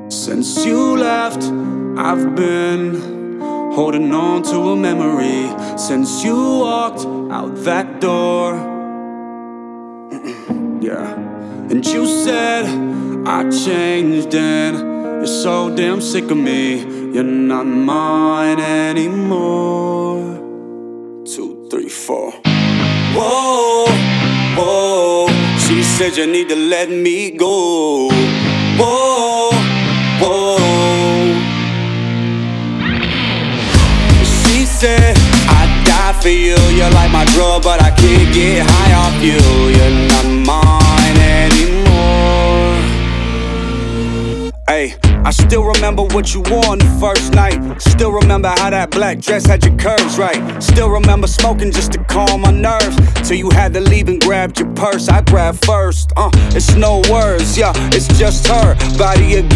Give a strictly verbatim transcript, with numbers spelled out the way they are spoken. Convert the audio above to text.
Since you left, I've been holding on to a memory. Since you walked out that door, yeah. And you said I changed and you're so damn sick of me. You're not mine anymore. Two, three, four. Whoa, whoa. She said you need to let me go. Whoa, whoa. She said I'd die for you. You're like my drug, but I can't get high off you. You're not mine anymore. Ay, I still remember what you wore on the first night. Still remember how that black dress had your curves right. Still remember smoking just to calm my nerves, till you had to leave and grabbed your purse. I grabbed first, uh, it's no words, yeah, it's just her body again.